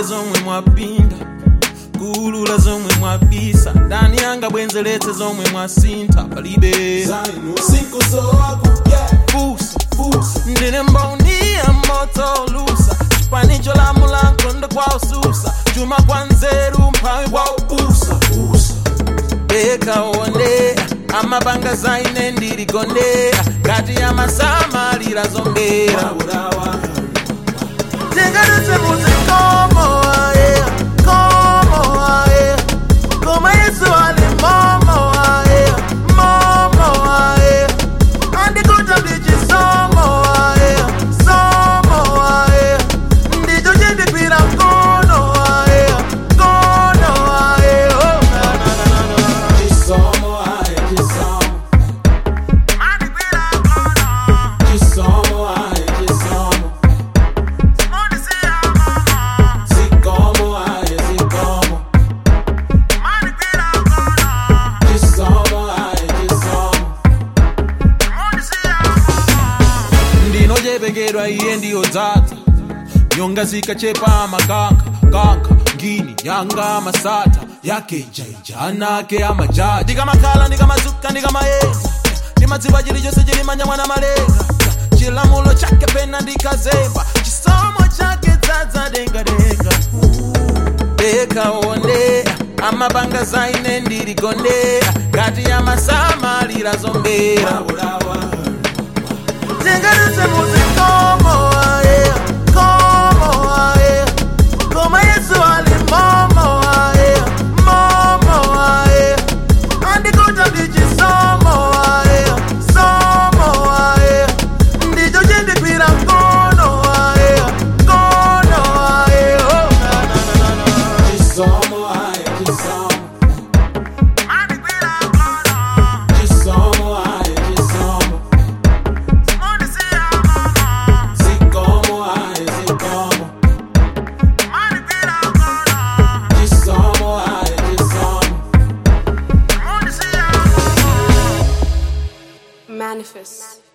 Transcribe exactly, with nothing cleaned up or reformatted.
zomwe mwapinda, kulula zomwe mwapisa, ndani yanga bwenzelete zomwe mwasinta palibe zainu siku so akupye fusa fusa ndine mboni ya moto lusa chipanicho la mulanko ndo kwa ususa chuma kwa nzeru mpawe kwa upusa fusa beka onde amabanga zaine ndirigonde kati ya masama lila zombera urawa tenganese muzikomo ae komo ae koma yesu ali momo ae momo ae andikuta ndichisomo ae somo ae ndicho chindikwira mkono ae mkono ae oh na na na na chisomo ae chisomo andikwira mkono chisomo ae chisomo simundi siya mama sikomo ae sikomo andikwira mkono chisomo ae chisomo simundi siya mama ndinojebekedwa iye ndiyo dzadza nyonga zikachepa makanka kanka ngini yanga masata yake jaija nake amajaji ndikamakhala ndikamazuka ndikamayeza ndimadziwa chili chose chilimanya mwana malenga chilamulo chake pena ndikazemba chisomo chake dzadza dengadenga deka onde amabanga zaine ndirigonde kati ya masama lila zombera urawa tenganese muzikomo ae komo ae koma yesu ali momo ae momo ae andikuta ndichisomo ae somo ae ndicho chindikwira mkono ae mkono ae oh na na na na na chisomo ae chisomo andikwira mkono chisomo ae chisomo simundi siya mama sikomo ae sikomo andikwira mkono chisomo ae chisomo simundi siya mama Manifest.